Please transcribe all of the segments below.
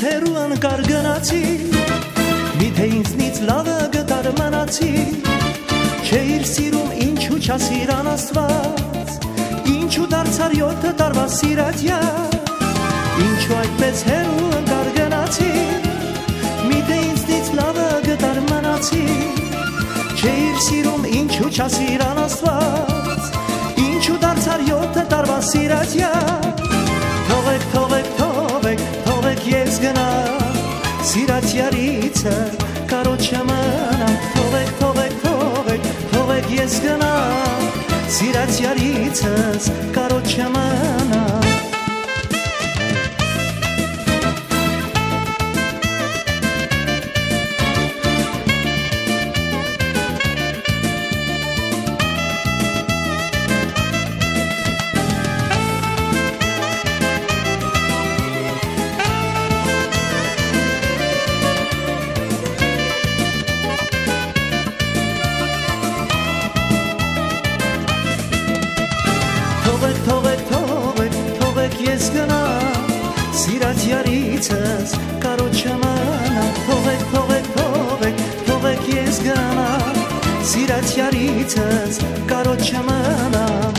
հերու անկար գնացի, միթե ինձնից լավը գտար մնացի, չէիր սիրում ինչու չասիր անաստված, ինչու դարձար 7 տարվա սիրատյա, ինչու այդպես հերու անկար գնացի, միթե ինձնից լավը գտար մնացի, չէիր սիրում ինչու չասիր անաստված, ինչու դարձար 7 տարվա սիրատյա, թողեք, թողեք, թողեք, թողեք ես գնամ, սիրատյարիցը կարոտ չմնամ, թողեք, թողեք, թողեք, թողեք ես գնամ, սիրատյարիցս կարոտ չմնամ. Սիրատյարիցս կարոտ չմնամ, թողեք, թողեք, թողեք, թողեք ես գնամ, սիրատյարիցս կարոտ չմնամ.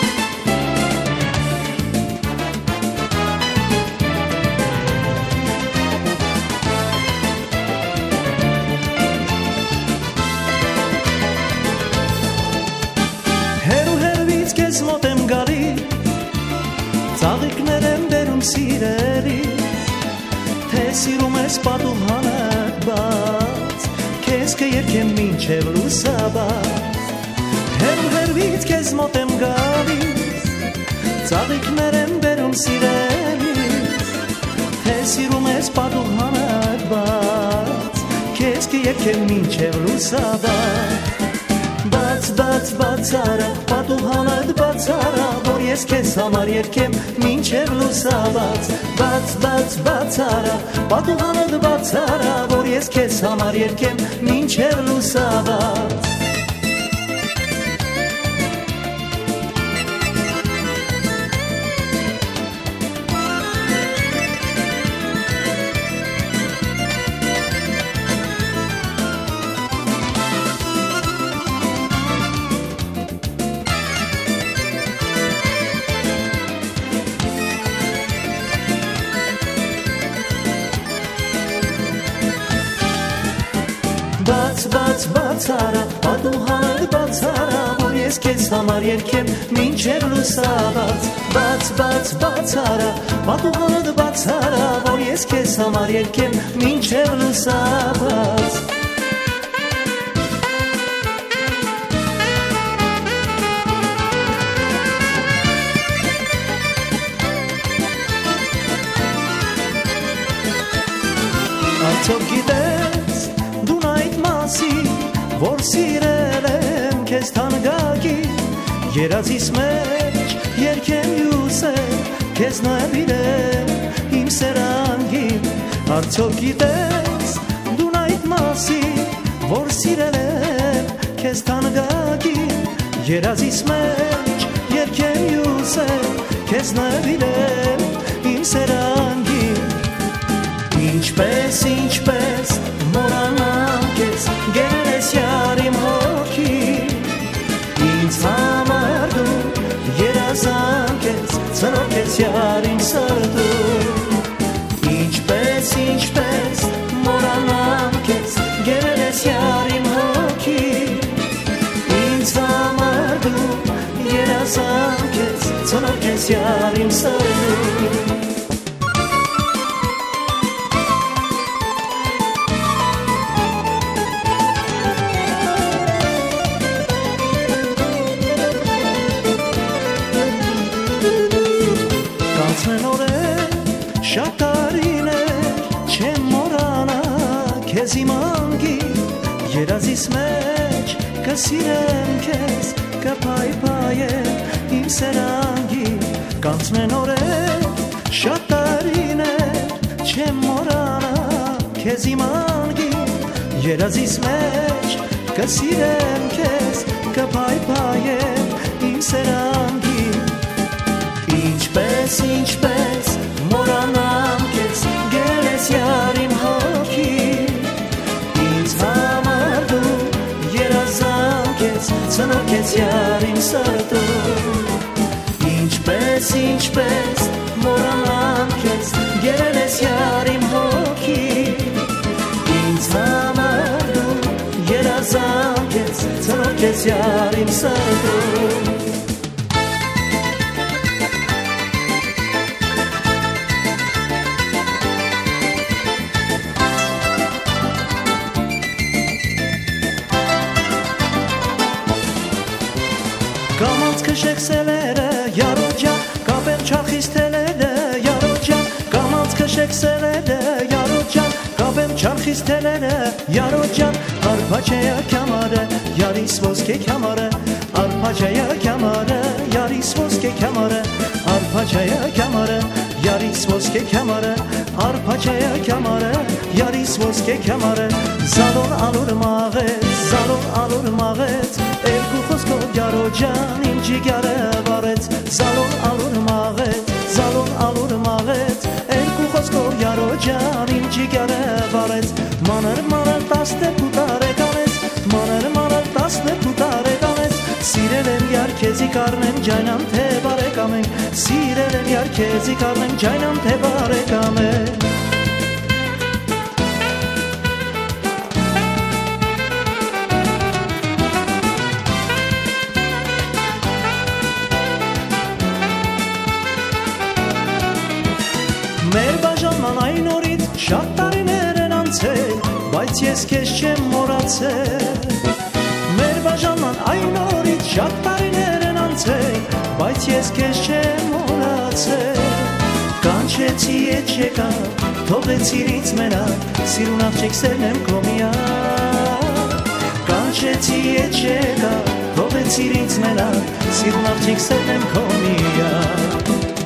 Հերու հերվից կեզ մոտ եմ գալի, ծաղիկներ եմ բերում սիրելիս, թե սիրում ես պատուհանդ բաց, քեզ կերքեմ մինչև լուսաբաց, հերու հերվից կեզ մոտ եմ գալիս, ծաղիկներ եմ բերում սիրելիս, թե սիրում ես պատուհանդ բաց, քեզ կերքեմ մինչև լուսաբաց. Բաց, բաց, բաց արա, պատուհանդ բաց արա, որ ես քեզ համար երգեմ մինչև լուսաբաց. Բաց, բաց, բաց արա, պատուհանդ բաց արա, որ ես քեզ համար երգեմ մինչև լուսաբաց. Բաց, բաց, բաց արա, պատուհանդ բաց արա, որ ես քեզ համար երգեմ մինչև լուսաբաց. Բաց, բաց, բաց արա, պատուհանդ բաց արա, որ ես քեզ համար երգեմ մինչև լուսաբաց. Արդյոք գիտես դուն այդ մասի, որ սիրել եմ քեզ թանկագի, երազիս մեջ երգեմ յուսել, քեզ նվիրել իմ սերանգին. Արդյոք գիտես դուն այդ մասի, որ սիրել եմ քեզ թանկագի, երազիս մեջ երգեմ յուսել, քեզ նվիրել իմ սերանգին. Ինչպես, ինչպես մոռանամ քեզ, գերես յար իմ հոգի, ինձ համար դու երազանք ես, ծնող ես յար իմ սրտում. Ինչպես, ինչպես մոռանամ քեզ, գերես յար իմ հոգի, ինձ համար դու երազանք ես, ծնող ես յար իմ սրտում. Շատ տարիներ չեմ մոռանա քեզ իմ անգին, երազիս մեջ կսիրեմ քեզ, կփայփայեմ իմ սերանգին. Կանցնեն օրեր, շատ տարիներ չեմ մոռանա քեզ իմ անգին, երազիս մեջ կսիրեմ քեզ, կփայփայեմ իմ սերանգին. Ինչպես, ինչպես մոռանամ քեզ, գերես ես ինչպես մոռանամ քեզ գերել ես յար իմ հոգի ինձ համար դու երազանք ես ծնող ես յար իմ սրտում Կամած քշեք սելերը, յարոջան, կապել չախիս թելերը, յարոջան, կամած քշեք սելերը, յարոջան, կապել չախիս թելերը, յարոջան, արփաչեյա կամարը, յարիս ոսկե կամարը, արփաչեյա կամարը, յարիս ոսկե կամարը, արփաչեյա կամարը, յարիս ոսկե կամարը, արփաչեյա կամարը, յարիս ոսկե կամարը, զալոր ալոր մաղեց, երկու խոսքով յարոջան իմ ջիգարը վարեց, զալոր ալոր մաղեց, երկու խոսքով յարոջան իմ ջիգարը վարեց, մանր 12 տարեկանեց, մանր 12 տարեկանեց, սիրել եմ յար քեզի կառնեմ ջայնամ թե բարեկամ ենք, սիրել եմ յար քեզի կառնեմ ջայնամ թե բարեկամ ենք Մեր բաժանման այն օրից շատ տարիներ են անցել, բայց ես քեզ չեմ մոռացել Մեր բաժանման այն օրից շատ տարիներ են անցել, բայց ես քեզ չեմ մոռացել Կանչեցի ետ չեկա, թողեցիր ինձ մենակ, սիրուն աղջիկ սերն եմ քո միակ Կանչեցի ետ չեկա, թողեցիր ինձ մենակ, սիրուն աղջիկ սերն եմ քո միակ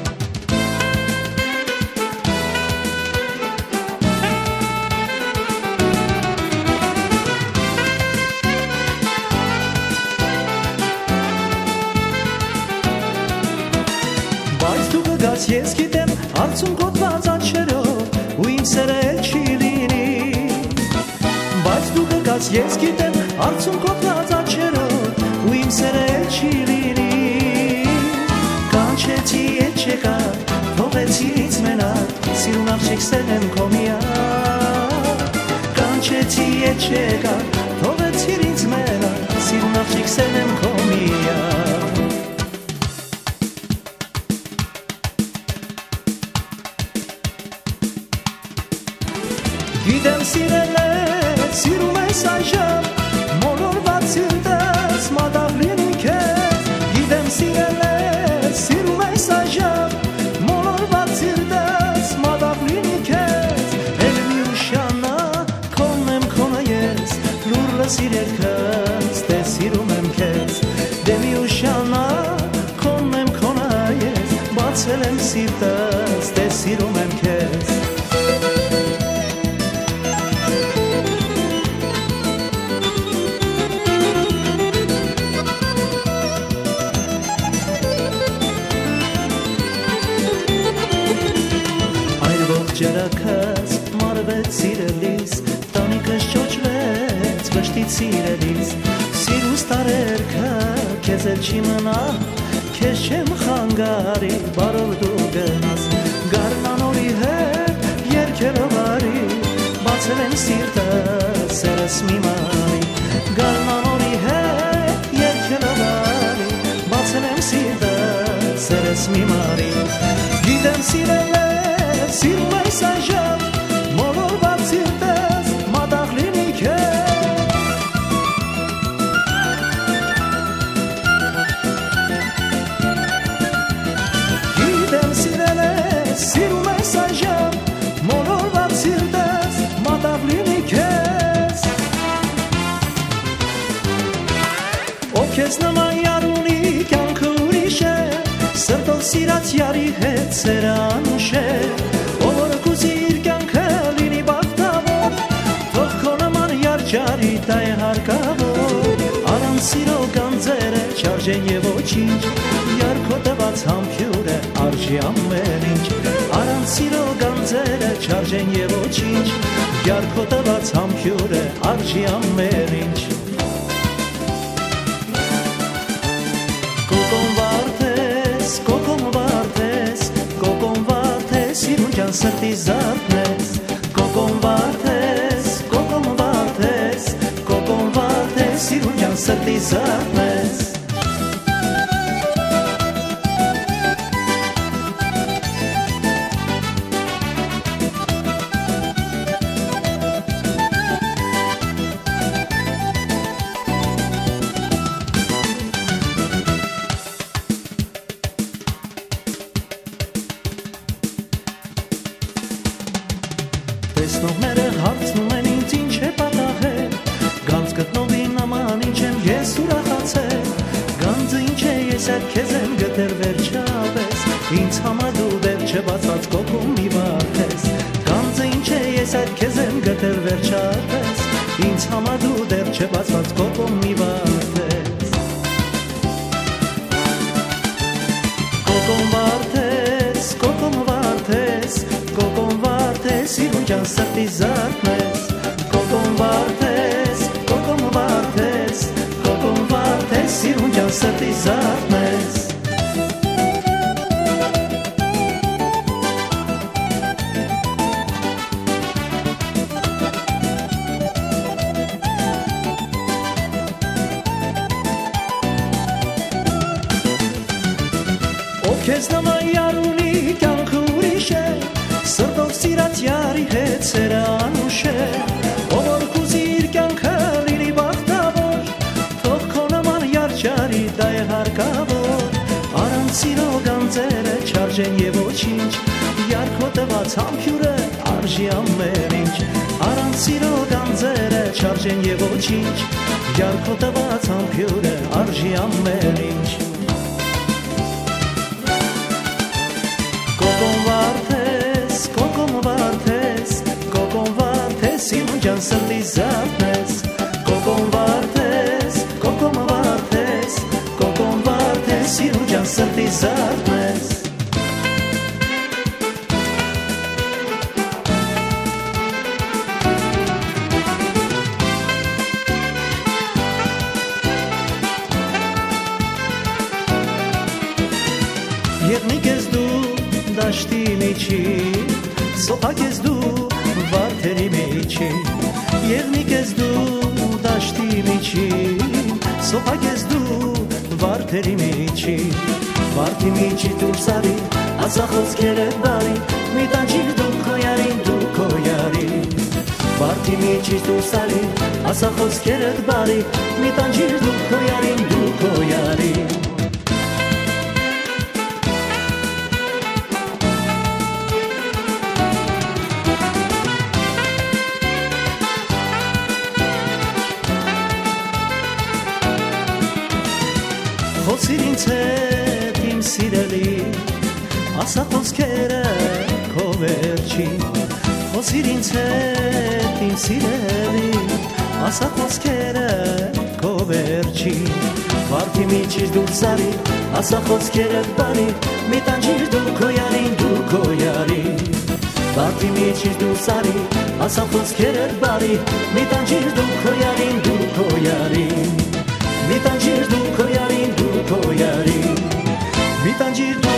Ես գիտեմ արցուն կոտված աչերով ու իմ սերը էլ չի լինի Բայց դու կգաս ես գիտեմ արցուն կոտված աչերով ու իմ սերը էլ չի լինի Կանչեցի ետ չեկա, թողեցիր ինձ մենակ, սիրուն աղջիկ սերն եմ քո միակ Կանչեցի ետ չեկա, թողեցիր ինձ մենակ, սիրուն աղջիկ սերն եմ քո միակ Գիտեմ սիրել ես, սիրում ես այժմ, մոլորված սիրտս, մատաղ լինի քեզ Գիտեմ սիրել ես, սիրում ես այժմ, մոլորված սիրտս, մատաղ լինի քեզ Էլ մի ուշանա, քոնն եմ քոնը ես, լուր լսիր երգս, դե սիրում եմ քեզ Դե մի ուշանա, քոնն եմ քոնը ես, բացել եմ սիրտս, դե սիրում եմ քեզ Ջրակաց մարվեց սիրելիս, տանիքս ճոճվեց վշտից սիրելիս Սիրուս տարերքը քեզ էլ չի մնա, քեզ չեմ խանգարի, բարով դու գնաս Գարնանորի հետ երգելով արի, բացել եմ սիրտս, սերս մի մարի Գարնանորի հետ երգելով արի, բացել եմ սիրտս, սերս մի մարի Գիտեմ սիրել Սիրում ես այժմ, մոլորված սիրտս, մատաղ լինի քեզ Գիտեմ սիրել ես, սիրում ես այժմ, մոլորված սիրտս, մատաղ լինի քեզ Ով քեզ նման յար ունի, կյանքը ուրիշ է, սրտով սիրած յարի հետ սերանուշ է Ջարի տա է հարկավոր, առանց սիրո գանձերը չարժեն և ոչինչ, յար քո տված համբյուրը արժի ամեն ինչ, առանց սիրո գանձերը չարժեն և ոչինչ, յար քո տված համբյուրը արժի ամեն ինչ Կոկոն վարդես, ջան սրտի զարթնես, կոկոն վարդես, կոկոն վարդես, կոկոն վարդես, սիրուն ջան սրտի զարթնես։ Տեսնողները հարցնում են ինձ ինչ է պատահել, գանձ գտնողի նման ինչ եմ ես ուրախացել, գանձը ինչ է ես այդ քեզ եմ գտել վերջապես, ինձ համար դու դեռ չբացված կոկոն մի վարդես, գանձը ինչ է ես այդ քեզ եմ գտել վերջապես, ինձ համար դու դեռ չբացված կոկոն մի վարդես, կոկոն վարդես, կոկոն վարդես, կոկոն վարդես, սիրուն ջան սրտի զարթնես, կոկոն վարդես, կոկոն վարդես, կոկոն վարդես, սիրուն ջան սրտի զարթնես։ Ով քեզ նման յար ունի կյանքը ուրիշ է, սրտով սիրած յարի հետ սերը անուշ է, ով որ կուզի իր կյանքը լինի բախտավոր, թող քո նման յար չարի, դա է հարկավոր, առանց սիրո գանձերը չարժեն և ոչինչ, յար քո տված համբյուրը արժի ամեն ինչ, առանց սիրո գանձերը չարժեն և ոչինչ, յար քո տված համբյուրը արժի ամեն ինչ։ Կոկոն վարդես, կոկոն վարդես, կոկոն վարդես, սիրուն ջան սրտի զարթնես, կոկոն վարդես, կոկոն վարդես, կոկոն վարդես, սիրուն ջան սրտի զարթնես։ Եղնիկ ես դու դաշտի միջին, սոփակ ես դու վարդերի միջին, եղնիկ ես դու դաշտի միջին, սոփակ ես դու վարդերի միջին, վարդի միջի դուրս արի, ասա խոսքերը բարի, մի տանջիր դու քո յարին, դու քո յարին, վարդի միջի դուրս արի, ասա խոսքերը բարի, մի տանջիր դու քո յարին, դու քո յարին։ Խոսիր ինձ հետ իմ սիրելի, ասա խոսքերը քո վերջին, խոսիր ինձ հետ իմ սիրելի, ասա խոսքերը քո վերջին, վարդի միջից դուրս արի, ասա խոսքերը բարի, մի տանջիր դու քո յարին, դու քո յարին, վարդի միջից դուրս արի, ասա խոսքերը բարի, մի տանջիր դու քո յարին, դու քո յարին, մի տանջիր դու քո յարին, դու քո յարին, մի տանջիր դու